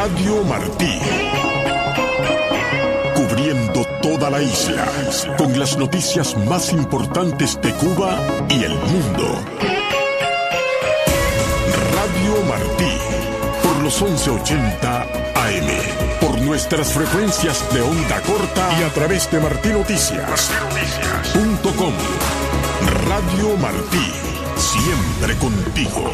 Radio Martí. Cubriendo toda la isla, con las noticias más importantes de Cuba y el mundo. Radio Martí, por los 1180 AM, por nuestras frecuencias de onda corta y a través de martinoticias.com. Radio Martí, siempre contigo.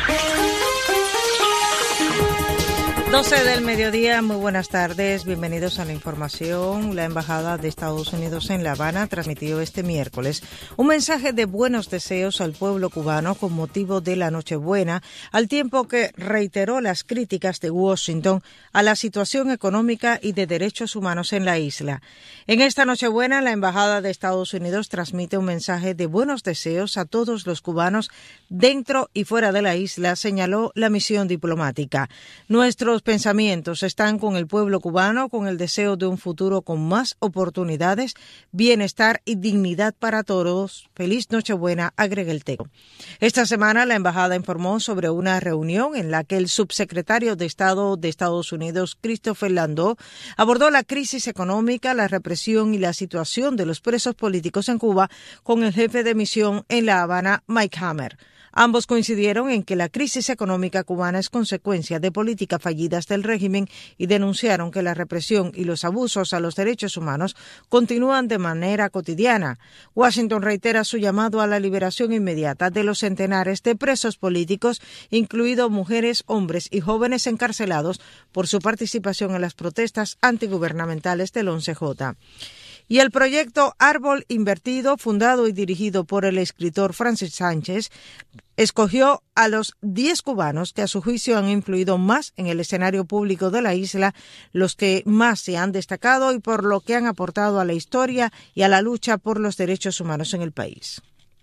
12 del mediodía, muy buenas tardes, bienvenidos a la información. La Embajada de Estados Unidos en La Habana transmitió este miércoles un mensaje de buenos deseos al pueblo cubano con motivo de la Nochebuena, al tiempo que reiteró las críticas de Washington a la situación económica y de derechos humanos en la isla. En esta Nochebuena, la Embajada de Estados Unidos transmite un mensaje de buenos deseos a todos los cubanos dentro y fuera de la isla, señaló la misión diplomática. Nuestros pensamientos están con el pueblo cubano, con el deseo de un futuro con más oportunidades, bienestar y dignidad para todos. Feliz Nochebuena, agrega el texto. Esta semana la embajada informó sobre una reunión en la que el subsecretario de Estado de Estados Unidos, Christopher Landau, abordó la crisis económica, la represión y la situación de los presos políticos en Cuba con el jefe de misión en La Habana, Mike Hammer. Ambos coincidieron en que la crisis económica cubana es consecuencia de políticas fallidas del régimen y denunciaron que la represión y los abusos a los derechos humanos continúan de manera cotidiana. Washington reitera su llamado a la liberación inmediata de los centenares de presos políticos, incluidos mujeres, hombres y jóvenes encarcelados por su participación en las protestas antigubernamentales del 11J. Y el proyecto Árbol Invertido, fundado y dirigido por el escritor Francis Sánchez, escogió a los 10 cubanos que a su juicio han influido más en el escenario público de la isla, los que más se han destacado y por lo que han aportado a la historia y a la lucha por los derechos humanos en el país.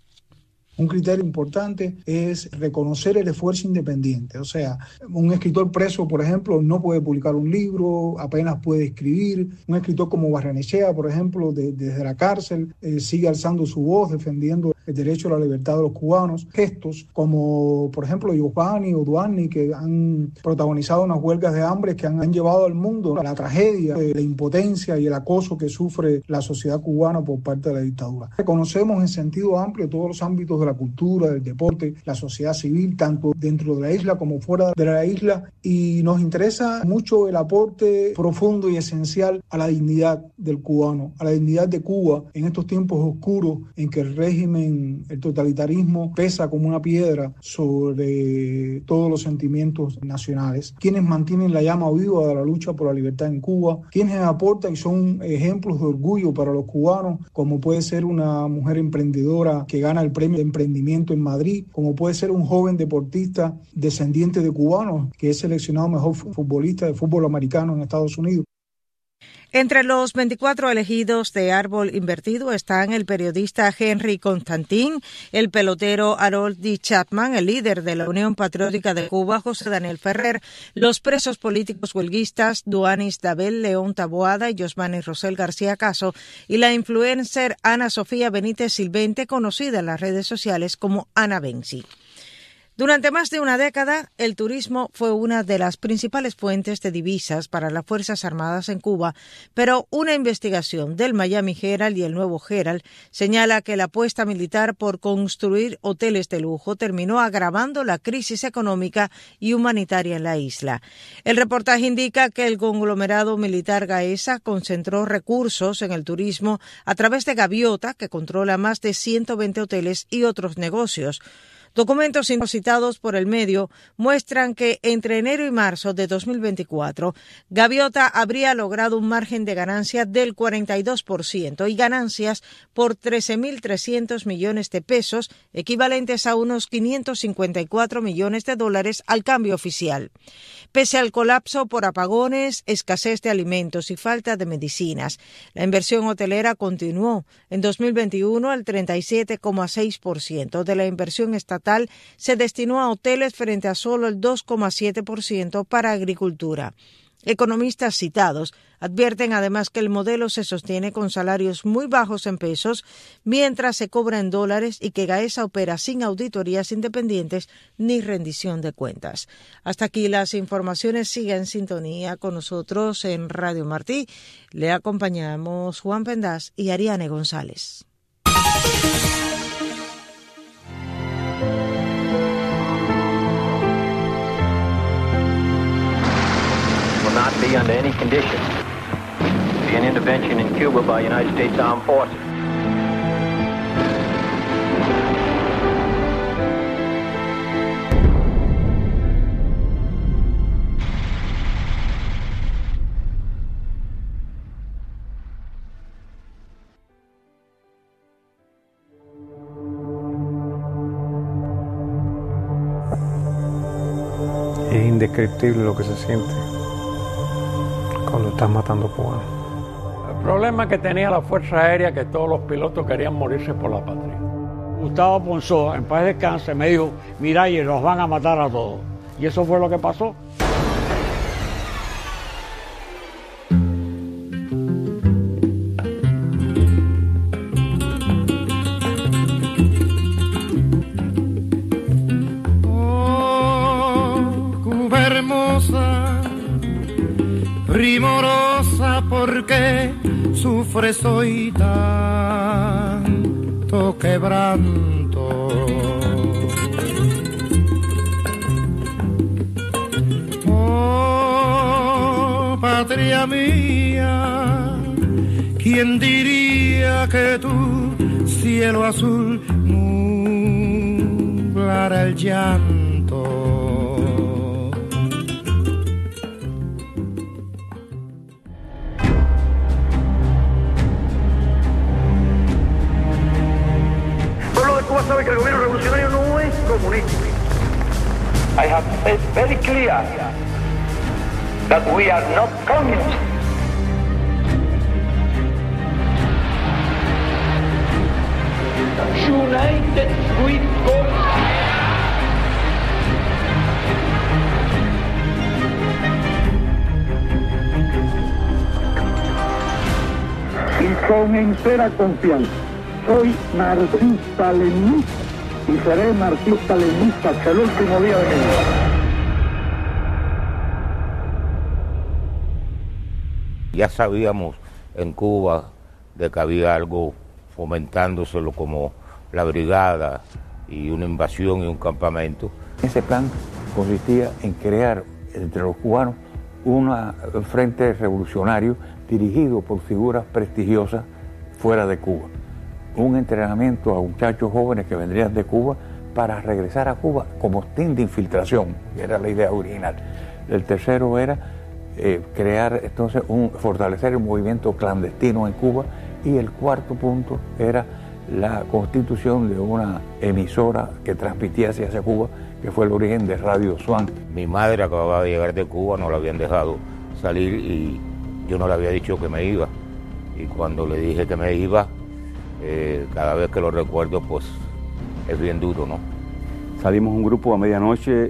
Un criterio importante es reconocer el esfuerzo independiente. O sea, un escritor preso, por ejemplo, no puede publicar un libro, apenas puede escribir. Un escritor como Barrenechea, por ejemplo, desde la cárcel, sigue alzando su voz, defendiendo el derecho a la libertad de los cubanos. Gestos como, por ejemplo, Giovanni o Duani, que han protagonizado unas huelgas de hambre que han llevado al mundo a la tragedia, la impotencia y el acoso que sufre la sociedad cubana por parte de la dictadura. Reconocemos en sentido amplio todos los ámbitos de la cultura, del deporte, la sociedad civil, tanto dentro de la isla como fuera de la isla, y nos interesa mucho el aporte profundo y esencial a la dignidad del cubano, a la dignidad de Cuba en estos tiempos oscuros en que el régimen, el totalitarismo pesa como una piedra sobre todos los sentimientos nacionales. Quienes mantienen la llama viva de la lucha por la libertad en Cuba, quienes aportan y son ejemplos de orgullo para los cubanos, como puede ser una mujer emprendedora que gana el premio de emprendimiento en Madrid, como puede ser un joven deportista descendiente de cubanos que es seleccionado mejor futbolista de fútbol americano en Estados Unidos. Entre los 24 elegidos de Árbol Invertido están el periodista Henry Constantin, el pelotero Harold D. Chapman, el líder de la Unión Patriótica de Cuba, José Daniel Ferrer, los presos políticos huelguistas Duanis Dabel, León Taboada y Yosmani Rosel García Caso, y la influencer Ana Sofía Benítez Silvente, conocida en las redes sociales como Ana Benzi. Durante más de una década, el turismo fue una de las principales fuentes de divisas para las Fuerzas Armadas en Cuba, pero una investigación del Miami Herald y el Nuevo Herald señala que la apuesta militar por construir hoteles de lujo terminó agravando la crisis económica y humanitaria en la isla. El reportaje indica que el conglomerado militar Gaesa concentró recursos en el turismo a través de Gaviota, que controla más de 120 hoteles y otros negocios. Documentos citados por el medio muestran que entre enero y marzo de 2024, Gaviota habría logrado un margen de ganancia del 42% y ganancias por 13.300 millones de pesos, equivalentes a unos 554 millones de dólares al cambio oficial. Pese al colapso por apagones, escasez de alimentos y falta de medicinas, la inversión hotelera continuó. En 2021, el 37,6% de la inversión estatal se destinó a hoteles frente a solo el 2,7% para agricultura. Economistas citados advierten además que el modelo se sostiene con salarios muy bajos en pesos, mientras se cobra en dólares y que Gaesa opera sin auditorías independientes ni rendición de cuentas. Hasta aquí las informaciones. Siga en sintonía con nosotros en Radio Martí. Le acompañamos Juan Pendaz y Ariane González. Not be under any condition be an intervention in Cuba by United States Armed Forces. Es indescriptible lo que se siente cuando estás matando cubanos. El problema que tenía la Fuerza Aérea que todos los pilotos querían morirse por la patria. Gustavo Ponzoa, en paz descanse, me dijo, mira, y los van a matar a todos. Y eso fue lo que pasó. Primorosa, porque sufres hoy tanto quebranto. Oh, patria mía, ¿quién diría que tu cielo azul nublara el llanto? Cuba sabe que el gobierno revolucionario no es comunista. I have said very clear that we are not communists. United we go. Y con entera confianza. Soy marxista-leninista y seré marxista-leninista hasta el último día de mi vida. Ya sabíamos en Cuba de que había algo fomentándoselo como la brigada y una invasión y un campamento. Ese plan consistía en crear entre los cubanos un frente revolucionario dirigido por figuras prestigiosas fuera de Cuba. Un entrenamiento a muchachos jóvenes que vendrían de Cuba para regresar a Cuba como team de infiltración, que era la idea original. El tercero era crear entonces fortalecer el movimiento clandestino en Cuba, y el cuarto punto era la constitución de una emisora que transmitiese hacia Cuba, que fue el origen de Radio Swan. Mi madre acababa de llegar de Cuba, no la habían dejado salir y yo no le había dicho que me iba. Y cuando le dije que me iba, cada vez que lo recuerdo, pues es bien duro, ¿no? Salimos un grupo a medianoche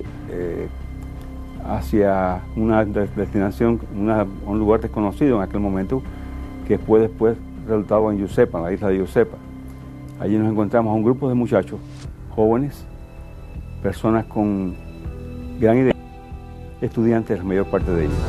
hacia una destinación, un lugar desconocido en aquel momento, que fue después resultado en Yusepa, en la isla de Yusepa. Allí nos encontramos a un grupo de muchachos jóvenes, personas con gran idea, estudiantes la mayor parte de ellos.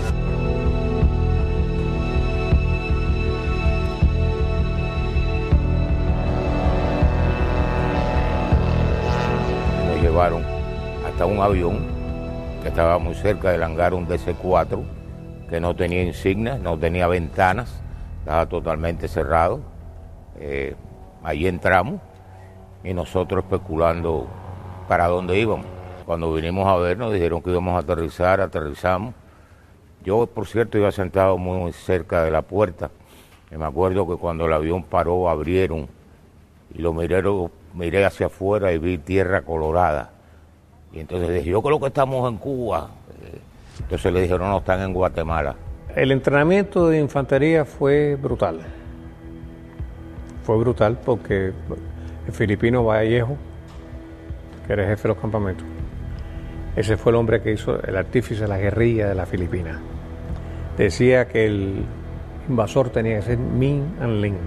Llevaron hasta un avión que estaba muy cerca del hangar, un DC-4, que no tenía insignias, no tenía ventanas, estaba totalmente cerrado. Allí entramos y nosotros especulando para dónde íbamos. Cuando vinimos a ver nos dijeron que íbamos a aterrizar, aterrizamos. Yo, por cierto, iba sentado muy cerca de la puerta y me acuerdo que cuando el avión paró abrieron y miré hacia afuera y vi tierra colorada. Y entonces dije, yo creo que estamos en Cuba. Entonces le dijeron, no, están en Guatemala. El entrenamiento de infantería fue brutal. Fue brutal porque el filipino Vallejo, que era el jefe de los campamentos, ese fue el hombre que hizo el artífice de la guerrilla de las Filipinas. decía que el invasor tenía que ser Min and Lin.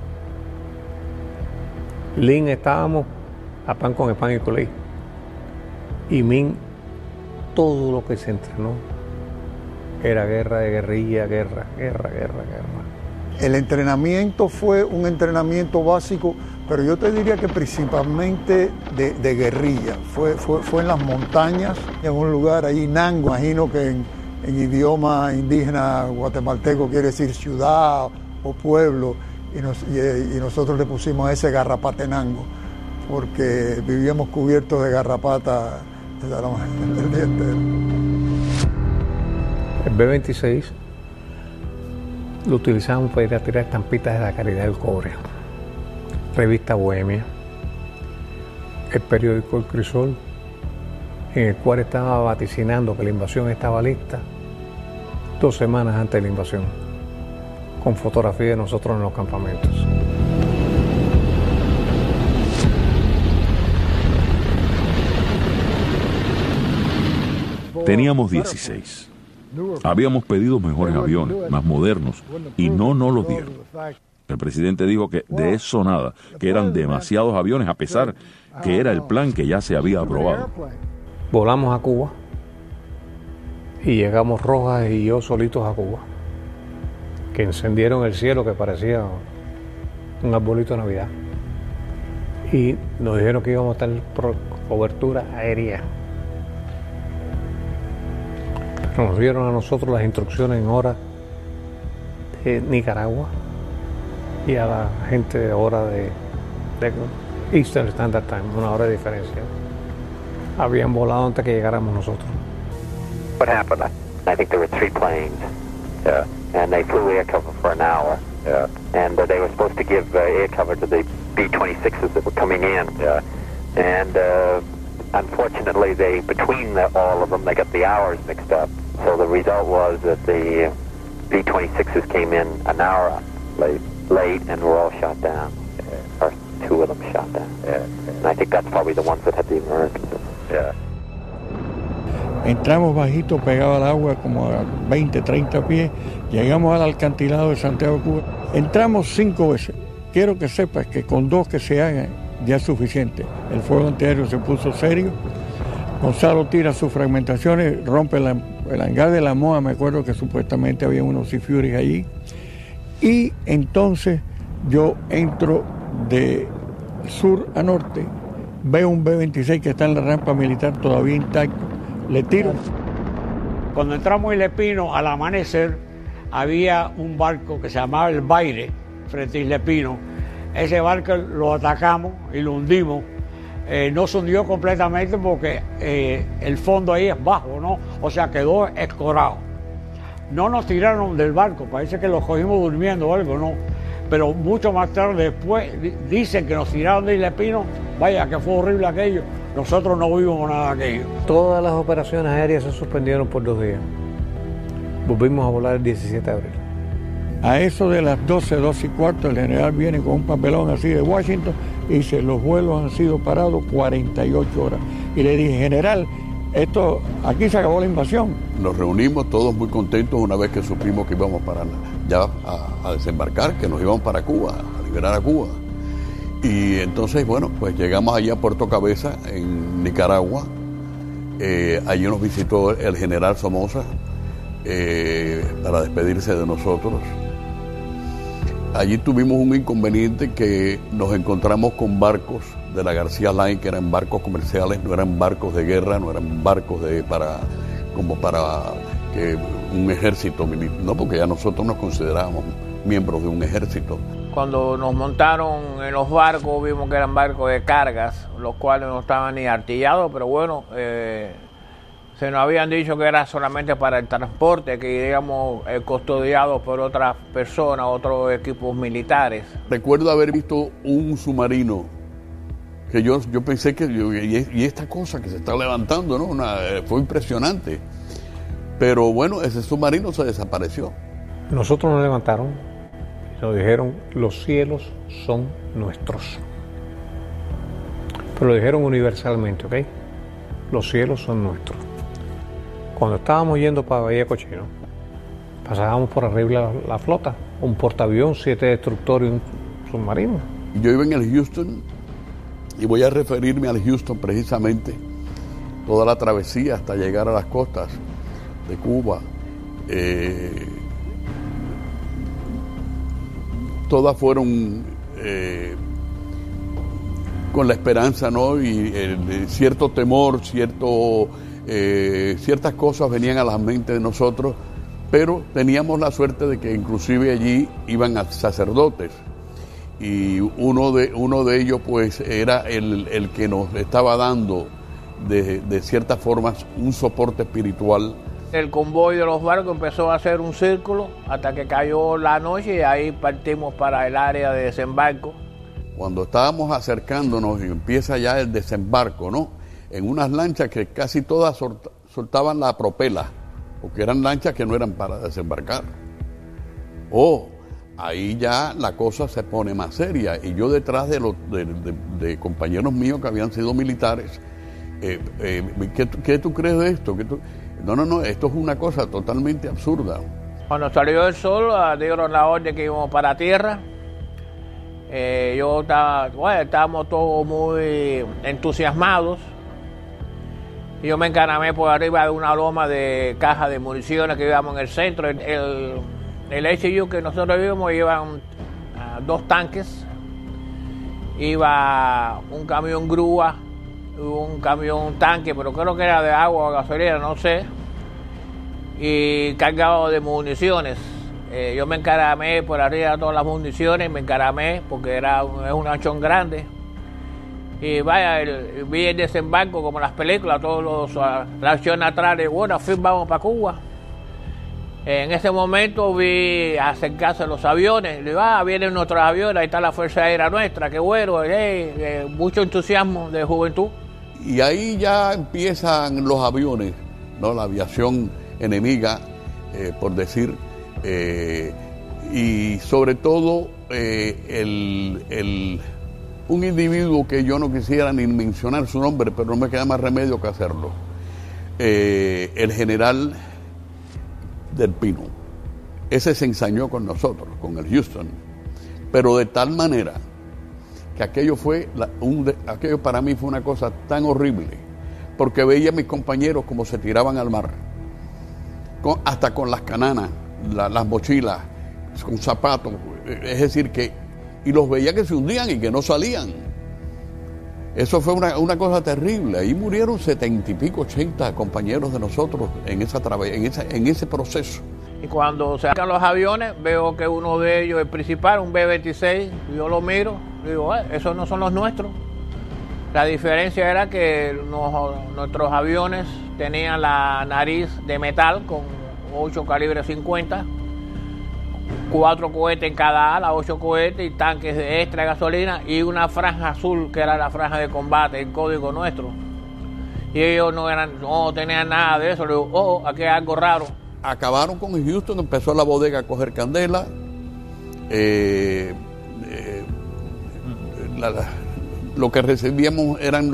Lin estábamos a pan con el pan y colí. Y Min, todo lo que se entrenó era guerra de guerrilla, guerra. El entrenamiento fue un entrenamiento básico, pero yo te diría que principalmente de guerrilla. Fue en las montañas, en un lugar ahí, Nango, imagino que en idioma indígena guatemalteco quiere decir ciudad o pueblo, y nosotros le pusimos ese Garrapatenango, porque vivíamos cubiertos de garrapata el día entero. El B-26 lo utilizamos para ir a tirar estampitas de la Caridad del Cobre, revista Bohemia, el periódico El Crisol, en el cual estaba vaticinando que la invasión estaba lista 2 semanas antes de la invasión, con fotografía de nosotros en los campamentos. Teníamos 16. Habíamos pedido mejores aviones, más modernos, y no nos los dieron. El presidente dijo que de eso nada, que eran demasiados aviones, a pesar que era el plan que ya se había aprobado. Volamos a Cuba y llegamos Rojas y yo solitos a Cuba, que encendieron el cielo que parecía un arbolito de Navidad, y nos dijeron que íbamos a tener cobertura aérea. Nos dieron a nosotros las instrucciones en hora de Nicaragua y a la gente de hora de Eastern Standard Time, 1 hora de diferencia. Habían volado antes que llegáramos nosotros. What happened? I think there were 3 planes. Yeah. And they flew air cover for an hour. Yeah. And they were supposed to give air cover to the B-26s that were coming in. Yeah. And unfortunately, between all of them, they got the hours mixed up. So the result was that the B-26s came in an hour late and were all shot down. Or 2 of them shot down. And I think that's probably the ones that had the emergency. Yeah. Entramos bajito, pegado al agua, como a 20, 30 pies. Llegamos al acantilado de Santiago, Cuba. Entramos 5 veces. Quiero que sepas que con 2 que se hagan ya es suficiente. El fuego antiaéreo se puso serio. Gonzalo tira sus fragmentaciones, rompe el hangar de la MOA. Me acuerdo que supuestamente había unos Sea Furies allí. Y entonces yo entro de sur a norte, veo un B-26 que está en la rampa militar todavía intacto. Le tiro. Cuando entramos en Ilepino, al amanecer, había un barco que se llamaba el Baire, frente a Ilepino. Ese barco lo atacamos y lo hundimos. No se hundió completamente porque el fondo ahí es bajo, ¿no? O sea, quedó escorado. No nos tiraron del barco, parece que los cogimos durmiendo o algo, ¿no? Pero mucho más tarde después dicen que nos tiraron de Ilepino. Vaya, que fue horrible aquello. Nosotros no vimos nada de aquello. Todas las operaciones aéreas se suspendieron por 2 días. Volvimos a volar el 17 de abril. A eso de las 12:15, el general viene con un papelón así de Washington y dice, los vuelos han sido parados 48 horas. Y le dije, general, aquí se acabó la invasión. Nos reunimos todos muy contentos una vez que supimos que íbamos a desembarcar, que nos íbamos para Cuba, a liberar a Cuba. Y entonces, bueno, pues llegamos allá a Puerto Cabeza, en Nicaragua. Allí nos visitó el general Somoza para despedirse de nosotros. Allí tuvimos un inconveniente, que nos encontramos con barcos de la García Line, que eran barcos comerciales, no eran barcos de guerra, no eran barcos para que un ejército militar, no, porque ya nosotros nos considerábamos miembros de un ejército. Cuando nos montaron en los barcos, vimos que eran barcos de cargas, los cuales no estaban ni artillados, pero bueno, se nos habían dicho que era solamente para el transporte, que iríamos custodiados por otras personas, otros equipos militares. Recuerdo haber visto un submarino que yo pensé que, y esta cosa que se está levantando, ¿no? Fue impresionante. Pero bueno, ese submarino se desapareció. Nosotros nos levantaron y nos dijeron, los cielos son nuestros. Pero lo dijeron universalmente, ¿ok? Los cielos son nuestros. Cuando estábamos yendo para Bahía Cochino, pasábamos por arriba la flota, un portaavión, 7 destructores y un submarino. Yo iba en el Houston, y voy a referirme al Houston precisamente, toda la travesía hasta llegar a las costas de Cuba. Todas fueron con la esperanza, ¿no? Y cierto temor, ciertas cosas venían a la mente de nosotros, pero teníamos la suerte de que inclusive allí iban sacerdotes, y uno de ellos pues era el que nos estaba dando de ciertas formas un soporte espiritual. El convoy de los barcos empezó a hacer un círculo hasta que cayó la noche y ahí partimos para el área de desembarco. Cuando estábamos acercándonos y empieza ya el desembarco, ¿no? En unas lanchas que casi todas soltaban la propela, porque eran lanchas que no eran para desembarcar. Ahí ya la cosa se pone más seria, y yo detrás de compañeros míos que habían sido militares, ¿qué tú crees de esto? No, esto es una cosa totalmente absurda. Cuando salió el sol, dieron la orden que íbamos para tierra. Estábamos todos muy entusiasmados. Yo me encaramé por arriba de una loma de cajas de municiones que íbamos en el centro. El HU que nosotros vimos iban 2 tanques, iba un camión grúa, un camión tanque, pero creo que era de agua o gasolina, no sé, y cargado de municiones. Yo me encaramé por arriba de todas las municiones, me encaramé porque es un anchón grande. Y vi el desembarco como las películas, todos la acción atrás de, bueno, al fin vamos para Cuba. En ese momento vi acercarse los aviones, le digo, vienen nuestros aviones, ahí está la Fuerza Aérea nuestra, qué bueno, mucho entusiasmo de juventud. Y ahí ya empiezan los aviones, ¿no? La aviación enemiga, por decir, y sobre todo un individuo que yo no quisiera ni mencionar su nombre, pero no me queda más remedio que hacerlo, el general del Pino. Ese se ensañó con nosotros, con el Houston, pero de tal manera que aquello para mí fue una cosa tan horrible, porque veía a mis compañeros como se tiraban al mar, hasta con las cananas, las mochilas, con zapatos, es decir, y los veía que se hundían y que no salían. Eso fue una cosa terrible. Ahí murieron 70 y pico, 80 compañeros de nosotros en ese proceso. Y cuando se sacan los aviones, veo que uno de ellos, el principal, un B-26, yo lo miro, digo, esos no son los nuestros. La diferencia era que nuestros aviones tenían la nariz de metal con 8 calibre 50, 4 cohetes en cada ala, 8 cohetes y tanques de extra gasolina y una franja azul que era la franja de combate, el código nuestro. Y ellos no tenían nada de eso. Le digo, aquí hay algo raro. Acabaron con Houston, empezó la bodega a coger candela. Lo que recibíamos eran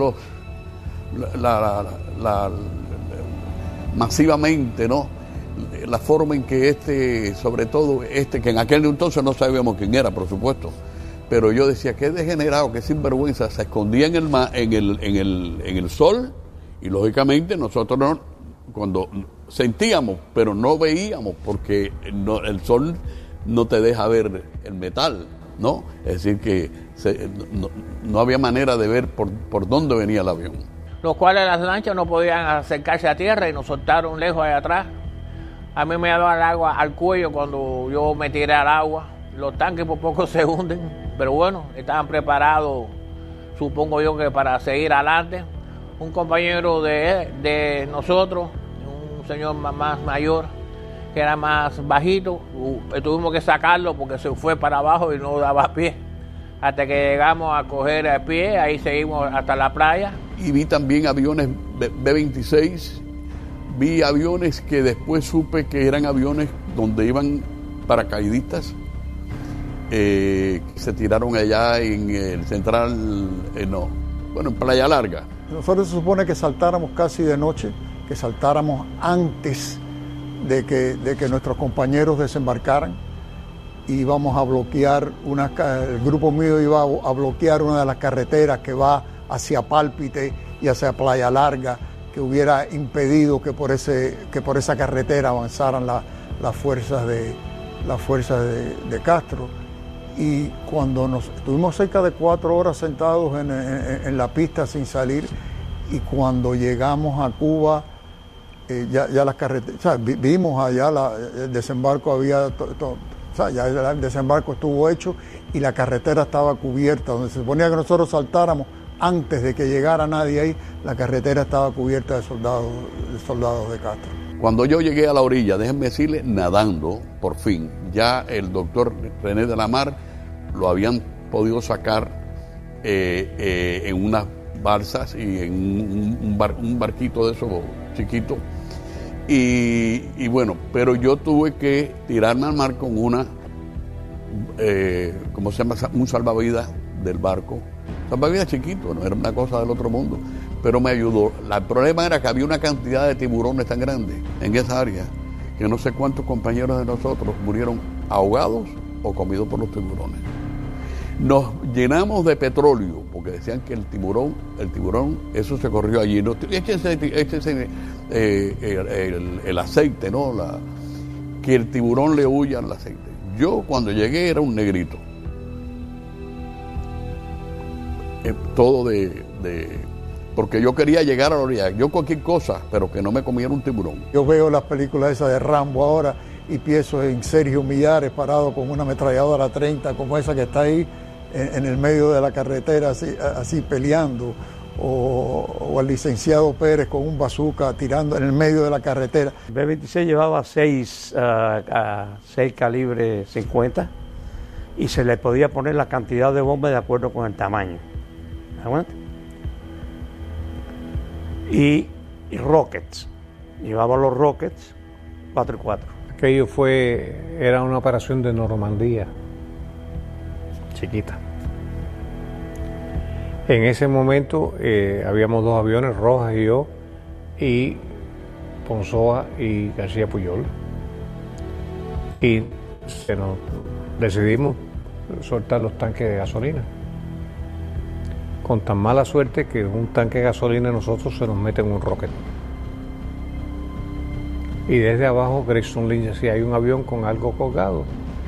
masivamente, ¿no? La forma en que sobre todo que en aquel entonces no sabíamos quién era, por supuesto, pero yo decía, qué degenerado, qué sinvergüenza, se escondía en el sol, y lógicamente nosotros cuando sentíamos, pero no veíamos, porque el sol no te deja ver el metal, ¿no? Es decir, que no había manera de ver por dónde venía el avión. Los cuales las lanchas no podían acercarse a tierra y nos soltaron lejos allá atrás. A mí me daba el agua al cuello cuando yo me tiré al agua. Los tanques por poco se hunden, pero bueno, estaban preparados, supongo yo, que para seguir adelante. Un compañero de nosotros, un señor más mayor, que era más bajito, tuvimos que sacarlo porque se fue para abajo y no daba pie. Hasta que llegamos a coger el pie, ahí seguimos hasta la playa. Y vi también aviones B-26, vi aviones que después supe que eran aviones donde iban paracaidistas, se tiraron allá en el central, en Playa Larga. Nosotros se supone que saltáramos casi de noche, que saltáramos antes de que nuestros compañeros desembarcaran. Íbamos a bloquear, el grupo mío iba a bloquear una de las carreteras que va hacia Pálpite y hacia Playa Larga, que hubiera impedido que por esa carretera avanzaran las fuerzas de Castro. Y cuando estuvimos cerca de 4 horas sentados en la pista sin salir, y cuando llegamos a Cuba, ya las carreteras, o sea, vimos allá el desembarco, ya el desembarco estuvo hecho y la carretera estaba cubierta, donde se suponía que nosotros saltáramos antes de que llegara nadie ahí, la carretera estaba cubierta de soldados de Castro. Cuando yo llegué a la orilla, déjenme decirle, nadando, por fin, ya el doctor René de la Mar lo habían podido sacar en unas balsas y en un barquito de esos chiquitos. Y bueno, pero yo tuve que tirarme al mar con ¿cómo se llama? Un salvavidas del barco. Salvavidas chiquito, no era una cosa del otro mundo, pero me ayudó. El problema era que había una cantidad de tiburones tan grande en esa área que no sé cuántos compañeros de nosotros murieron ahogados o comidos por los tiburones. Nos llenamos de petróleo, porque decían que el tiburón, eso se corrió allí. No, échense el aceite, ¿no? Que el tiburón le huya al aceite. Yo cuando llegué era un negrito. Todo porque yo quería llegar a la orilla. Yo cualquier cosa, pero que no me comiera un tiburón. Yo veo las películas esas de Rambo ahora y pienso en Sergio Millares parado con una ametralladora 30 como esa que está ahí en el medio de la carretera así peleando, o al licenciado Pérez con un bazooka tirando en el medio de la carretera. El B-26 llevaba 6 calibre 50 y se le podía poner la cantidad de bombas de acuerdo con el tamaño. ¿Aguanta? Y rockets, llevaba los rockets 4 y 4. Aquello era una operación de Normandía, chiquita. En ese momento habíamos 2 aviones, Rojas y yo, y Ponzoa y García Puyol. Y decidimos soltar los tanques de gasolina. Con tan mala suerte que un tanque de gasolina a nosotros se nos mete en un rocket. Y desde abajo Grayson Lynch decía, hay un avión con algo colgado.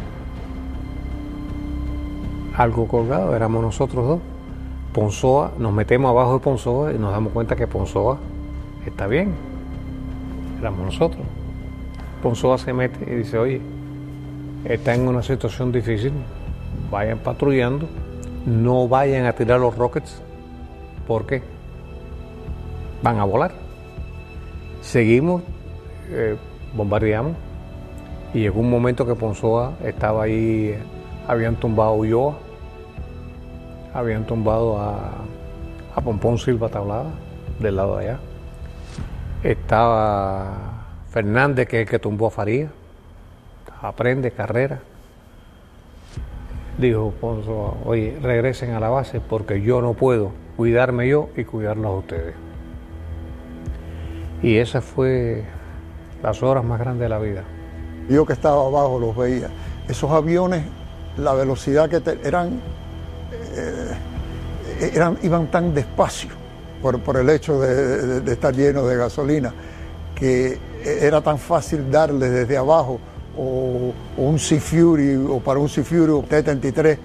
Algo colgado, éramos nosotros 2. Ponzoa, nos metemos abajo de Ponzoa y nos damos cuenta que Ponzoa está bien. Éramos nosotros. Ponzoa se mete y dice, oye, está en una situación difícil, vayan patrullando, no vayan a tirar los rockets, porque van a volar. Seguimos, bombardeamos, y llegó un momento que Ponzoa estaba ahí, habían tumbado a Ulloa, habían tumbado a Pompón Silva Tablada, del lado de allá. Estaba Fernández, que es el que tumbó a Faría, Aprende, Carrera. Dijo Ponzoa, oye, regresen a la base porque yo no puedo cuidarme yo y cuidarlos a ustedes. Y esa fue las horas más grandes de la vida. Yo que estaba abajo los veía. Esos aviones, la velocidad que iban tan despacio por el hecho de estar llenos de gasolina, que era tan fácil darles desde abajo, o un Sea Fury, o para un Sea Fury o T-33,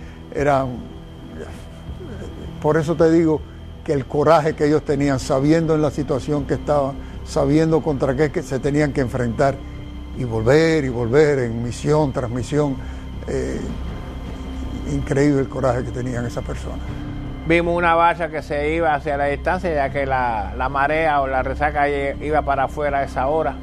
por eso te digo que el coraje que ellos tenían, sabiendo en la situación que estaban, sabiendo contra qué que se tenían que enfrentar, y volver en misión tras misión, increíble el coraje que tenían esas personas. Vimos una balsa que se iba hacia la distancia, ya que la marea o la resaca iba para afuera a esa hora.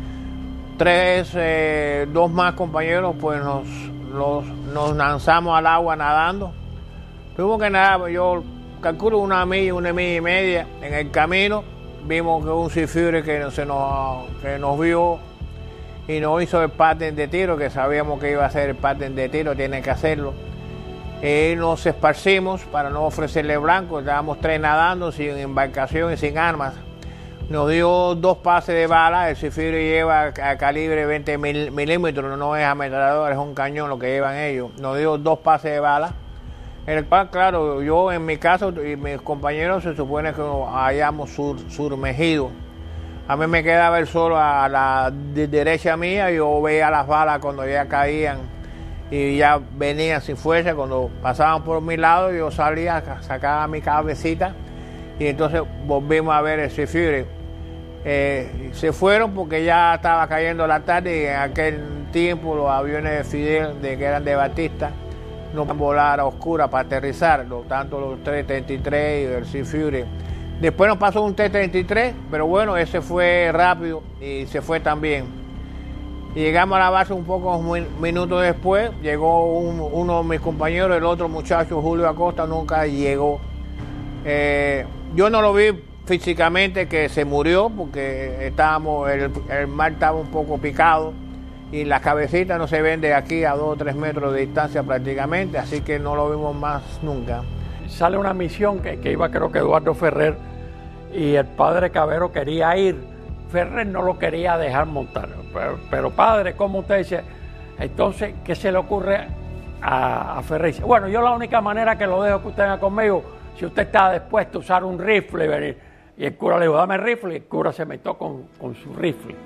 2 más compañeros, pues nos lanzamos al agua nadando. Tuvimos que nadar, yo calculo 1 milla, 1 milla y media. En el camino vimos que un Sea Fury que nos vio y nos hizo el pattern de tiro, que sabíamos que iba a hacer el pattern de tiro, tiene que hacerlo. Y nos esparcimos para no ofrecerle blanco. Estábamos 3 nadando sin embarcación y sin armas. nos dio 2 pases de bala. El Seafury lleva a calibre 20 milímetros, no es ametrallador, es un cañón lo que llevan ellos. Nos dio 2 pases de bala. En el cual, claro, yo en mi caso y mis compañeros se supone que nos hayamos sumergido. A mí me quedaba ver solo a la derecha mía, yo veía las balas cuando ya caían y ya venían sin fuerza. Cuando pasaban por mi lado, yo salía, sacaba mi cabecita y entonces volvimos a ver el Seafury. Se fueron porque ya estaba cayendo la tarde y en aquel tiempo los aviones de Fidel, que eran de Batista, no podían volar a oscuras para aterrizar, tanto los T-33 y el Seafury. Después nos pasó un T-33, pero bueno, ese fue rápido y se fue también. Y llegamos a la base un pocos minutos después, llegó uno de mis compañeros, el otro muchacho, Julio Acosta, nunca llegó. Yo no lo vi físicamente que se murió porque el mar estaba un poco picado y las cabecitas no se ven de aquí a 2 o 3 metros de distancia prácticamente, así que no lo vimos más nunca. Sale una misión que iba, creo que Eduardo Ferrer, y el padre Cabero quería ir. Ferrer no lo quería dejar montar. Pero padre, ¿cómo usted dice? Entonces, ¿qué se le ocurre a Ferrer? Dice, bueno, yo la única manera que lo dejo que usted venga conmigo, si usted está dispuesto a usar un rifle y venir. Y el cura le dijo, dame el rifle, y el cura se metió con su rifle.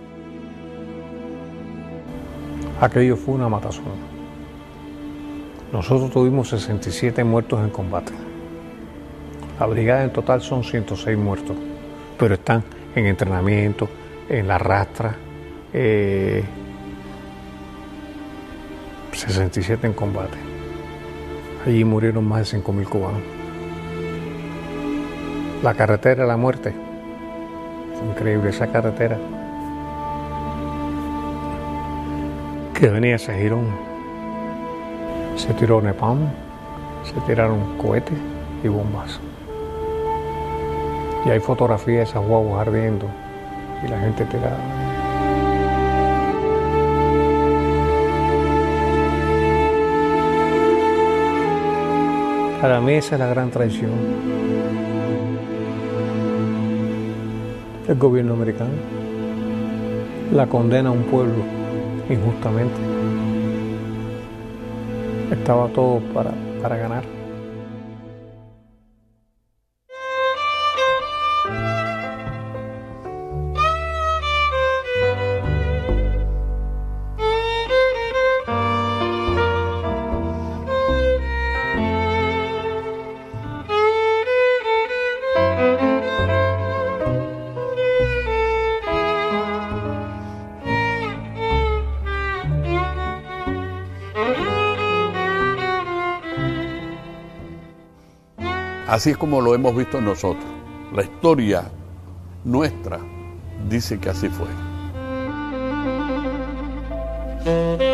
Aquello fue una matazón. Nosotros tuvimos 67 muertos en combate. La brigada en total son 106 muertos, pero están en entrenamiento, en la rastra, 67 en combate. Allí murieron más de 5.000 cubanos. La carretera de la muerte, increíble esa carretera, que venía ese girón. Se tiró napalm, se tiraron cohetes y bombas. Y hay fotografías de esas guaguas ardiendo y la gente tirada. Para mí esa es la gran traición del gobierno americano. La condena a un pueblo injustamente. Estaba todo para ganar. Así es como lo hemos visto nosotros. La historia nuestra dice que así fue.